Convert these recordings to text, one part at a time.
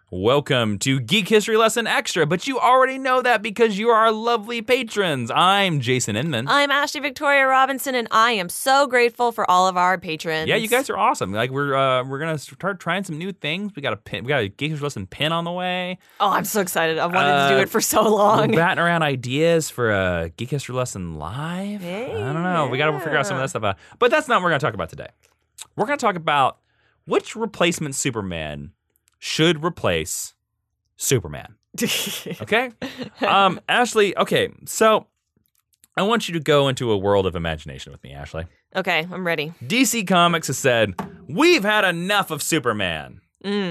Welcome to Geek History Lesson Extra, but you already know that because you are our lovely patrons. I'm Jason Inman. I'm Ashley Victoria Robinson, and I am so grateful for all of our patrons. Yeah, you guys are awesome. Like we're gonna start trying some new things. We got a Geek History Lesson pin on the way. Oh, I'm so excited! I've wanted to do it for so long. We're batting around ideas for a Geek History Lesson live. Hey, I don't know. We got to figure out some of that stuff out. But that's not what we're gonna talk about today. We're gonna talk about which replacement Superman should replace Superman. Okay? Ashley, okay, so I want you to go into a world of imagination with me, Ashley. Okay, I'm ready. DC Comics has said, we've had enough of Superman.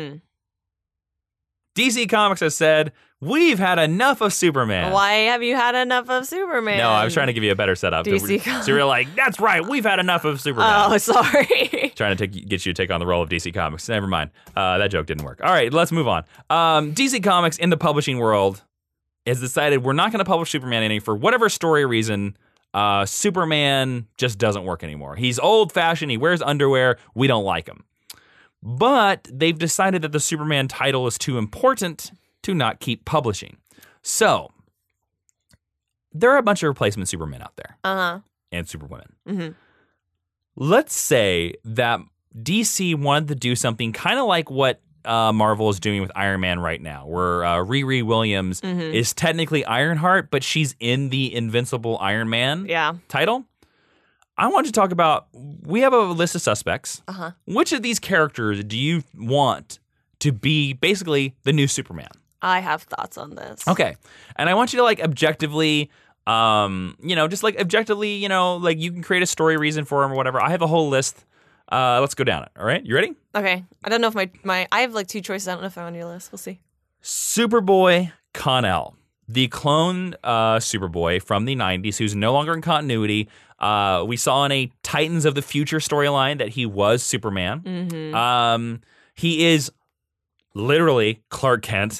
DC Comics has said, we've had enough of Superman. Why have you had enough of Superman? No, I was trying to give you a better setup. DC So you're like, that's right, we've had enough of Superman. Oh, sorry. Trying to get you to take on the role of DC Comics. Never mind. That joke didn't work. All right, let's move on. DC Comics in the publishing world has decided we're not going to publish Superman any for whatever story reason. Superman just doesn't work anymore. He's old-fashioned. He wears underwear. We don't like him. But they've decided that the Superman title is too important to not keep publishing. So there are a bunch of replacement Supermen out there. And Superwomen. Mm-hmm. Let's say that DC wanted to do something kind of like what Marvel is doing with Iron Man right now, where Riri Williams is technically Ironheart, but she's in the Invincible Iron Man title. I want to talk about, we have a list of suspects. Which of these characters do you want to be basically the new Superman? I have thoughts on this. Okay. And I want you to like objectively, just like objectively, like you can create a story reason for him or whatever. I have a whole list. Let's go down it. All right. You ready? Okay. I don't know if I have like two choices. I don't know if I'm on your list. We'll see. Superboy Kal-El, the clone Superboy from the 90s who's no longer in continuity. We saw in a Titans of the Future storyline that he was Superman. He is literally Clark Kent,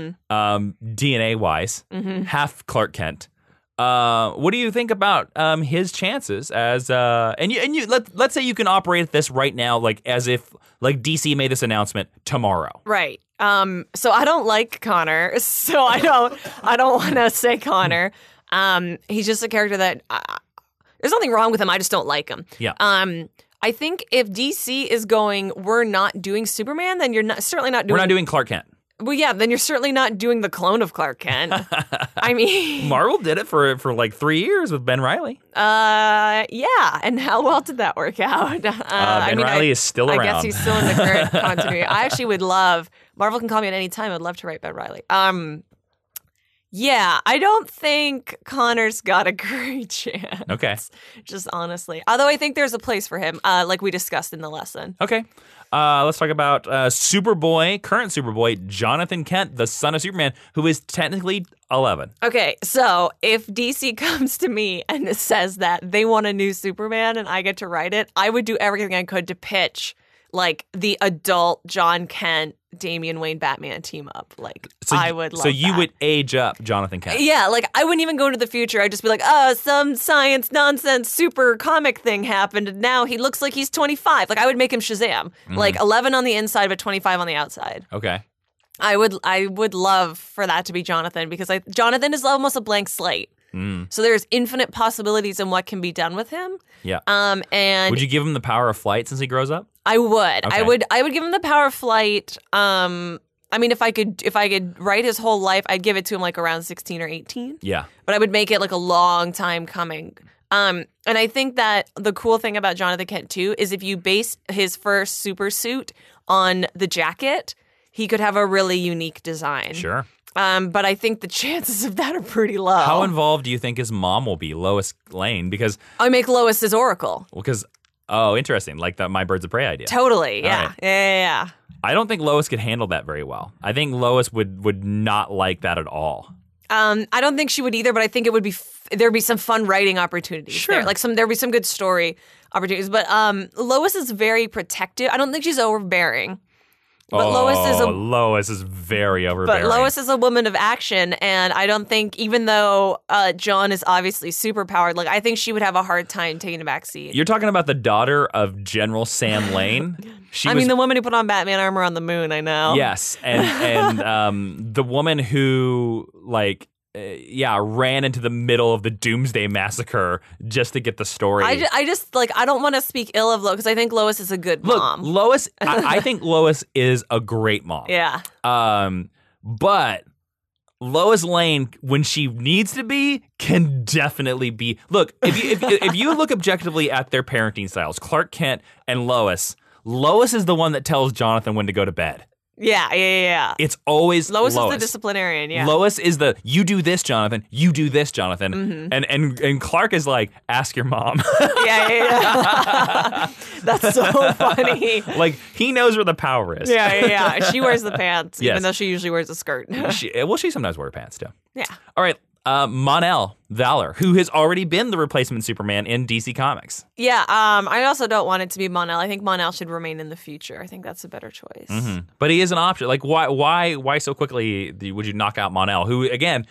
DNA-wise, half Clark Kent. What do you think about his chances as let's say you can operate this right now like as if like DC made this announcement tomorrow. Right. So I don't like Connor. So I don't want to say Connor. He's just a character that there's nothing wrong with him. I just don't like him. Yeah. I think if DC is going, we're not doing Superman, then certainly not doing. We're not doing Clark Kent. Well, yeah, then you're certainly not doing the clone of Clark Kent. I mean, Marvel did it for like 3 years with Ben Reilly. Yeah, and how well did that work out? Ben Reilly is still around. I guess he's still in the current continuity. I actually would love. Marvel can call me at any time. I'd love to write Ben Reilly. Yeah, I don't think Connor's got a great chance. Okay. Just honestly. Although I think there's a place for him, like we discussed in the lesson. Okay. Let's talk about Superboy, current Superboy, Jonathan Kent, the son of Superman, who is technically 11. Okay, so if DC comes to me and says that they want a new Superman and I get to write it, I would do everything I could to pitch like the adult John Kent, Damian Wayne Batman team up. Like, I would love that. So you would age up Jonathan Kent. Yeah, like I wouldn't even go into the future. I'd just be like, oh, some science nonsense super comic thing happened and now he looks like he's 25. Like I would make him Shazam. Like 11 on the inside but 25 on the outside. Okay. I would love for that to be Jonathan because Jonathan is almost a blank slate. So there's infinite possibilities in what can be done with him. Yeah. And would you give him the power of flight since he grows up? I would. Okay. I would give him the power of flight. I mean, if I could write his whole life, I'd give it to him like around 16 or 18. Yeah. But I would make it like a long time coming. And I think that the cool thing about Jonathan Kent too is if you base his first super suit on the jacket, he could have a really unique design. Sure. But I think the chances of that are pretty low. How involved do you think his mom will be, Lois Lane? Because I make Lois his Oracle. Well, because interesting, like that My Birds of Prey idea. Totally, yeah, right. yeah. I don't think Lois could handle that very well. I think Lois would not like that at all. I don't think she would either, but I think it would be there'd be some fun writing opportunities. Sure. There. Like there'd be some good story opportunities. But Lois is very protective. I don't think she's overbearing. But Lois is very overbearing. But Lois is a woman of action, and I don't think, even though John is obviously superpowered, like I think she would have a hard time taking a back seat. You're talking about the daughter of General Sam Lane. I mean, the woman who put on Batman armor on the moon. I know. Yes, and the woman who ran into the middle of the Doomsday Massacre just to get the story. I just I don't want to speak ill of Lois because I think Lois is a good mom. Lois, I think Lois is a great mom. Yeah. But Lois Lane, when she needs to be, can definitely be. Look, if you look objectively at their parenting styles, Clark Kent and Lois is the one that tells Jonathan when to go to bed. Yeah. It's always Lois is the disciplinarian, yeah. Lois is the, you do this, Jonathan. You do this, Jonathan. Mm-hmm. And Clark is like, ask your mom. Yeah. That's so funny. Like, he knows where the power is. Yeah. She wears the pants, Yes. even though she usually wears a skirt. She sometimes wears pants, too. Yeah. All right. Mon-El Valor, who has already been the replacement Superman in DC Comics. Yeah, I also don't want it to be Mon-El. I think Mon-El should remain in the future. I think that's a better choice. Mm-hmm. But he is an option. Like, why so quickly would you knock out Mon-El? Who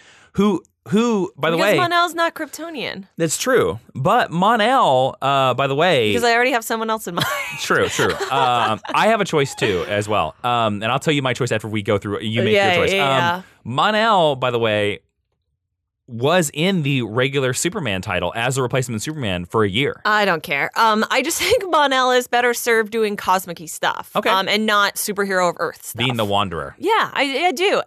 by the way, because Mon-El's not Kryptonian. That's true. But Mon-El, by the way, because I already have someone else in mind. True. I have a choice too, as well. And I'll tell you my choice after we go through. You make your choice. Yeah. Mon-El, by the way, was in the regular Superman title as a replacement Superman for a year. I don't care. I just think Mon-El is better served doing cosmic-y stuff. Okay. And not superhero of Earth stuff. Being the Wanderer. Yeah, I do.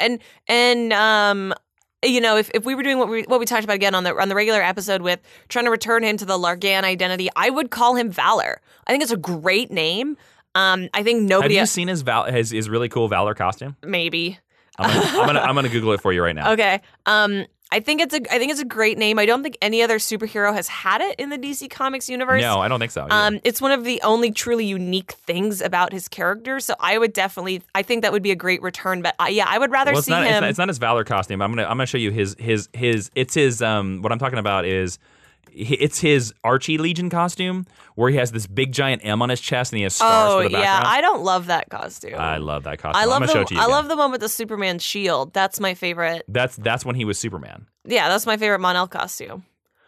And you know, if we were doing what we talked about again on the regular episode with trying to return him to the Largan identity, I would call him Valor. I think it's a great name. I think nobody. Have you seen his really cool Valor costume? Maybe. I'm gonna Google it for you right now. Okay. I think it's a great name. I don't think any other superhero has had it in the DC Comics universe. No, I don't think so. Either. It's one of the only truly unique things about his character. So I think that would be a great return. But I would rather see him. It's not his Valor costume. I'm gonna show you his. It's his. What I'm talking about is. It's his Archie Legion costume where he has this big giant M on his chest and he has stars for the background. I don't love that costume. I love that costume. I'm gonna show it to you. I love the one with the Superman shield. That's my favorite. That's when he was Superman. Yeah, that's my favorite Mon-El costume.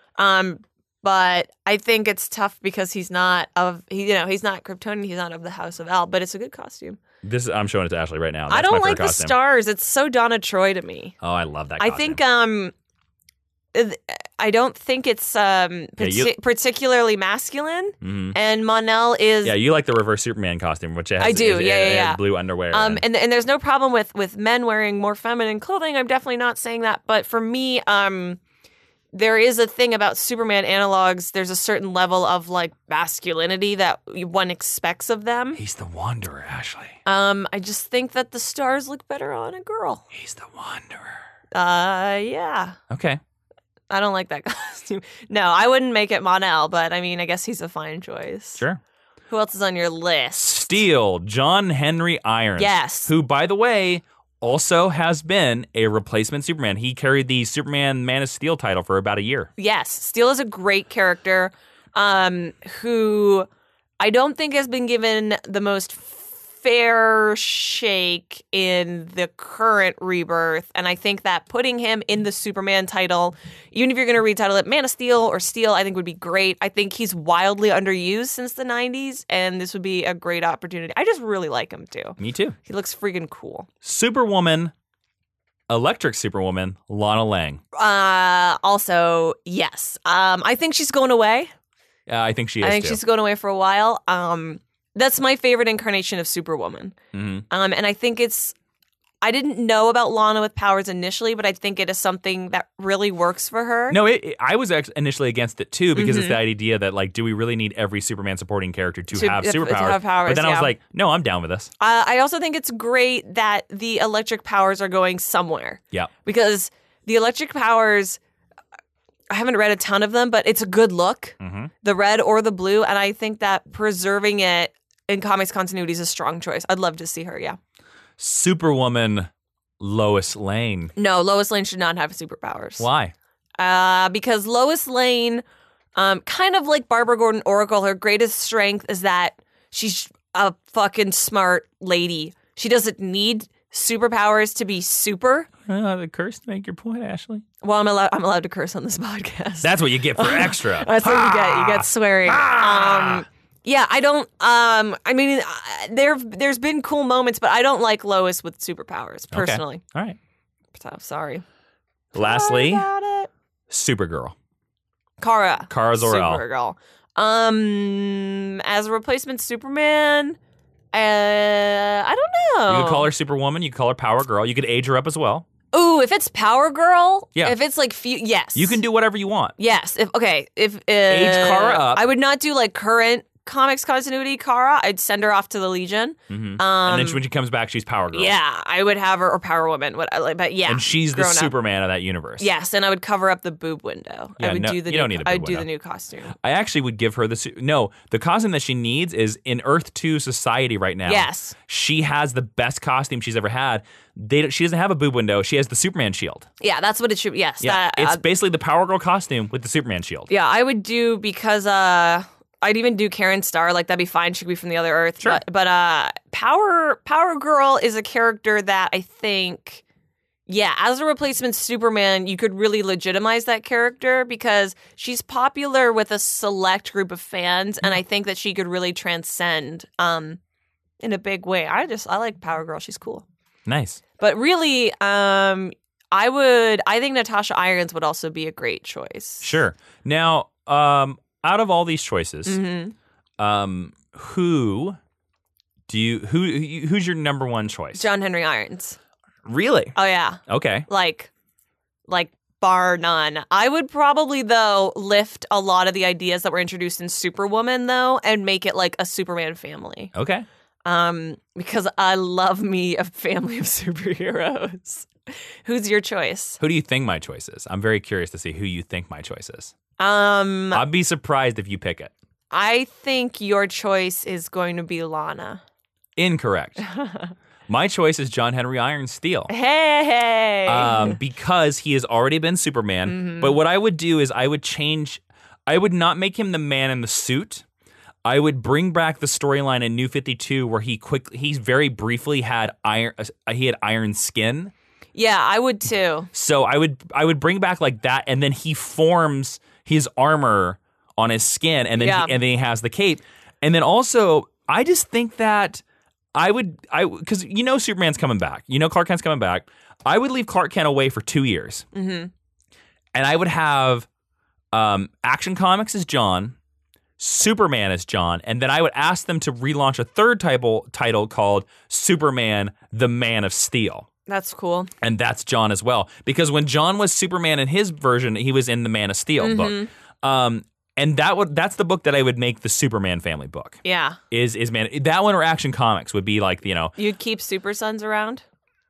But I think it's tough because he's not Kryptonian. He's not of the House of El. But it's a good costume. I'm showing it to Ashley right now. That's I don't my like favorite costume. the stars. It's so Donna Troy to me. Oh, I love that I costume. think I don't think it's particularly masculine, and Mon-El is. Yeah, you like the reverse Superman costume, which has, I do. It has blue underwear. And there's no problem with men wearing more feminine clothing. I'm definitely not saying that, but for me, there is a thing about Superman analogs. There's a certain level of like masculinity that one expects of them. He's the Wanderer, Ashley. I just think that the stars look better on a girl. He's the Wanderer. Yeah. Okay. I don't like that costume. No, I wouldn't make it Mon-El, but I mean, I guess he's a fine choice. Sure. Who else is on your list? Steel, John Henry Irons. Yes. Who, by the way, also has been a replacement Superman. He carried the Superman Man of Steel title for about a year. Yes. Steel is a great character who I don't think has been given the most fair shake in the current rebirth, and I think that putting him in the Superman title, even if you're going to retitle it Man of Steel or Steel, I think would be great. I think he's wildly underused since the 90s, and this would be a great opportunity. I just really like him too. Me too. He looks freaking cool. Superwoman, Electric Superwoman, Lana Lang. Also, yes. I think she's going away. I think she is. I think too. she's going away for a while. That's my favorite incarnation of Superwoman. Mm-hmm. And I think I didn't know about Lana with powers initially, but I think it is something that really works for her. No, I was initially against it too because it's the idea that like, do we really need every Superman supporting character to have superpowers? To have powers, but then I was like, no, I'm down with this. I also think it's great that the electric powers are going somewhere. Yeah. Because the electric powers, I haven't read a ton of them, but it's a good look, the red or the blue, and I think that preserving it in comics continuity is a strong choice. I'd love to see her, yeah. Superwoman, Lois Lane. No, Lois Lane should not have superpowers. Why? Because Lois Lane, kind of like Barbara Gordon Oracle, her greatest strength is that she's a fucking smart lady. She doesn't need superpowers to be super. The curse to make your point, Ashley. Well, I'm allowed to curse on this podcast. That's what you get for extra. That's what you get. You get swearing. Yeah, I don't. I mean, there's been cool moments, but I don't like Lois with superpowers personally. Okay. All right. So sorry. Lastly, Sorry about it. Supergirl. Kara Zor-El. Supergirl. As a replacement Superman, I don't know. You could call her Superwoman. You could call her Power Girl. You could age her up as well. Ooh, if it's Power Girl, Yeah. if it's like yes, You can do whatever you want. Yes. If age Kara up. I would not do like current comics continuity Kara. I'd send her off to the Legion. Mm-hmm. And then when she comes back, she's Power Girl. Yeah, I would have her or Power Woman. But yeah, And she's the grown up. Superman of that universe. Yes, and I would cover up the boob window. Yeah, I would no, do the you don't need a boob I would do window. the new costume. I actually would give her the costume that she needs is in Earth 2 society right now. Yes. She has the best costume she's ever had. She doesn't have a boob window. She has the Superman shield. Yeah, that's what it should. Yes, Yeah, that, it's basically the Power Girl costume with the Superman shield. yeah. I would do because I'd even do Karen Starr. Like that'd be fine. She could be from the other Earth. Sure. But Power Girl is a character that I think. Yeah, as a replacement Superman, you could really legitimize that character because she's popular with a select group of fans, and I think that she could really transcend in a big way. I like Power Girl. She's cool. Nice. But really, I think Natasha Irons would also be a great choice. Sure. Now, out of all these choices, Mm-hmm. who's your number one choice? John Henry Irons. Really? Oh yeah. Okay. Like bar none. I would probably though lift a lot of the ideas that were introduced in Superwoman though and make it like a Superman family. Okay. Because I love me a family of superheroes. Who's your choice? Who do you think my choice is? I'm very curious to see who you think my choice is. Um, I'd be surprised if you pick it. I think your choice is going to be Lana. Incorrect. My choice is John Henry Irons Steel. Hey. Because he has already been Superman. Mm-hmm. But what I would do is I would not make him the man in the suit. I would bring back the storyline in New 52 where he very briefly had iron skin. Yeah, I would too. So I would bring back like that, and then he forms his armor on his skin, and then he has the cape, and then also I just think that because Superman's coming back, Clark Kent's coming back. I would leave Clark Kent away for 2 years, and I would have Action Comics as John, Superman as John, and then I would ask them to relaunch a third title called Superman: The Man of Steel. That's cool. And that's John as well. Because when John was Superman in his version, he was in the Man of Steel book. And that's the book that I would make the Superman family book. Yeah. Is Man that one or Action Comics would be like, You'd keep Super Sons around?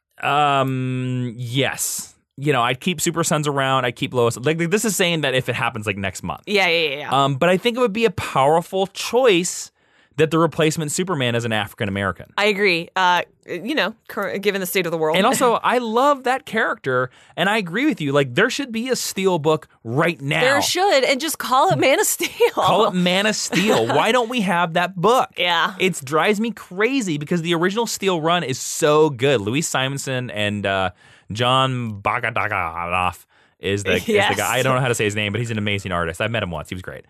Yes. I'd keep Super Sons around, I'd keep Lois. Like this is saying that if it happens like next month. Yeah. But I think it would be a powerful choice that the replacement Superman is an African American. I agree. Given the state of the world. And also, I love that character, and I agree with you. Like, there should be a Steel book right now. There should, and just call it Man of Steel. Call it Man of Steel. Why don't we have that book? Yeah. It drives me crazy because the original Steel run is so good. Louise Simonson and John Bogdanov is the guy. I don't know how to say his name, but he's an amazing artist. I've met him once. He was great.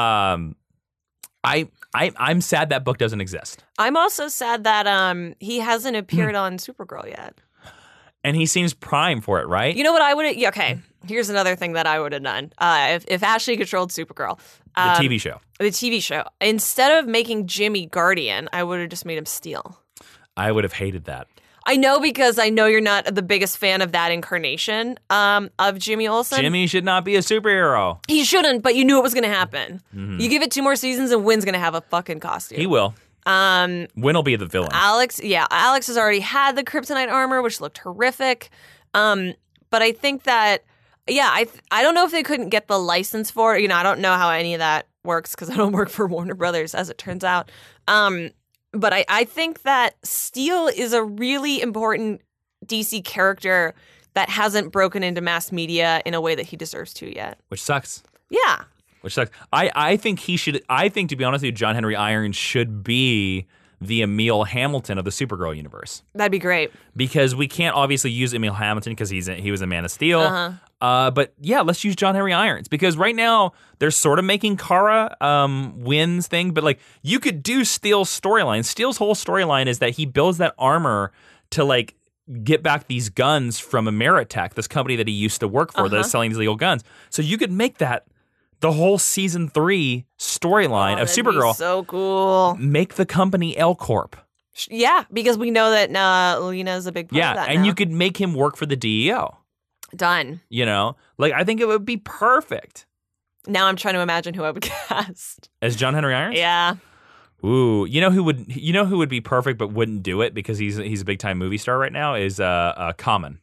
I'm sad that book doesn't exist. I'm also sad that he hasn't appeared on Supergirl yet. And he seems prime for it, right? You know what I would? Yeah, okay. Here's another thing that I would have done if Ashley controlled Supergirl. The TV show. The TV show. Instead of making Jimmy Guardian, I would have just made him Steel. I would have hated that. I know because I know you're not the biggest fan of that incarnation of Jimmy Olsen. Jimmy should not be a superhero. He shouldn't, but you knew it was going to happen. Mm-hmm. You give it 2 more seasons and Wynn's going to have a fucking costume. He will. Wynn will be the villain. Alex has already had the kryptonite armor, which looked horrific. But I think that, I don't know if they couldn't get the license for it. I don't know how any of that works because I don't work for Warner Brothers, as it turns out. But I think that Steel is a really important DC character that hasn't broken into mass media in a way that he deserves to yet. Which sucks. Yeah. Which sucks. I think he should. I think, to be honest with you, John Henry Irons should be the Emil Hamilton of the Supergirl universe. That'd be great. Because we can't obviously use Emil Hamilton because he was a Man of Steel. But yeah, let's use John Henry Irons because right now they're sort of making Kara wins thing, but like you could do Steel's storyline. Steel's whole storyline is that he builds that armor to like get back these guns from Ameritech, this company that he used to work for that is selling these illegal guns. So you could make that the whole season 3 storyline of Supergirl. So cool. Make the company L Corp. Yeah, because we know that Lena's a big part of that and now. you could make him work for the DEO. Done. You know, like I think it would be perfect. Now I'm trying to imagine who I would cast As John Henry Irons? Yeah. Ooh, you know who would be perfect but wouldn't do it because he's a big time movie star right now is Common.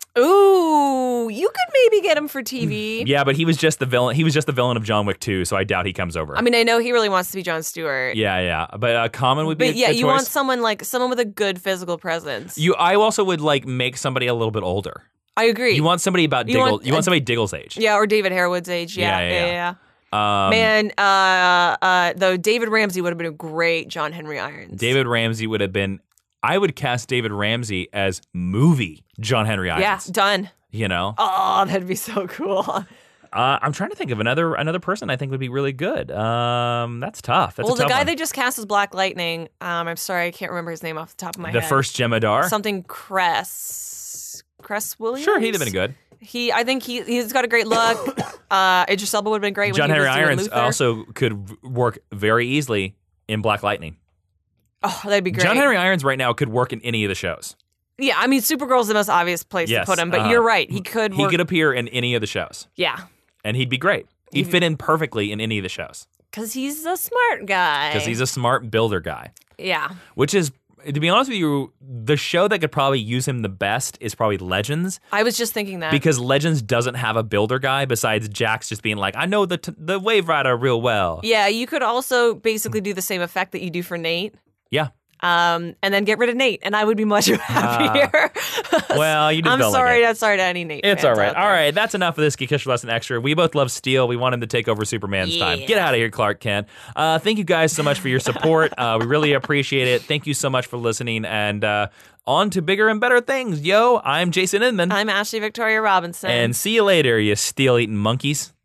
Ooh, you could maybe get him for TV. Yeah, but he was just the villain. He was just the villain of John Wick 2, so I doubt he comes over. I mean, I know he really wants to be Jon Stewart. Yeah, but Common would be. But yeah, a you choice. want someone with a good physical presence. I also would like make somebody a little bit older. I agree. You want somebody about You want somebody Diggle's age. Yeah, or David Harewood's age. Yeah. Man, though David Ramsey would have been a great John Henry Irons. David Ramsey would have been. I would cast David Ramsey as movie John Henry Irons. Yeah, done. You know? Oh, that'd be so cool. I'm trying to think of another person I think would be really good. That's tough. That's well, a tough the guy one. they just cast as Black Lightning. I'm sorry, I can't remember his name off the top of my head. The first Jemadar. Something Cress Williams. Sure, he'd have been good. I think he's got a great look. Idris Elba would have been great. John when he Henry was doing Irons Luther. also could work very easily in Black Lightning. Oh, that'd be great. John Henry Irons right now could work in any of the shows. Yeah, I mean, Supergirl's the most obvious place to put him, but you're right. He could work. He could appear in any of the shows. Yeah. And he'd be great. He'd fit in perfectly in any of the shows. Because he's a smart guy. Because he's a smart builder guy. Yeah. Which is, to be honest with you, the show that could probably use him the best is probably Legends. I was just thinking that. Because Legends doesn't have a builder guy besides Jax just being like, I know the Wave Rider real well. Yeah, you could also basically do the same effect that you do for Nate. Yeah. And then get rid of Nate, and I would be much happier. Well, you did I'm build sorry. like it. I'm sorry to any Nate. It's fans all right. out there. All right. That's enough of this Geek History Lesson Extra. We both love Steel. We want him to take over Superman's time. Get out of here, Clark Kent. Thank you guys so much for your support. We really appreciate it. Thank you so much for listening. And on to bigger and better things. Yo, I'm Jason Inman. I'm Ashley Victoria Robinson. And see you later, you steel-eating monkeys.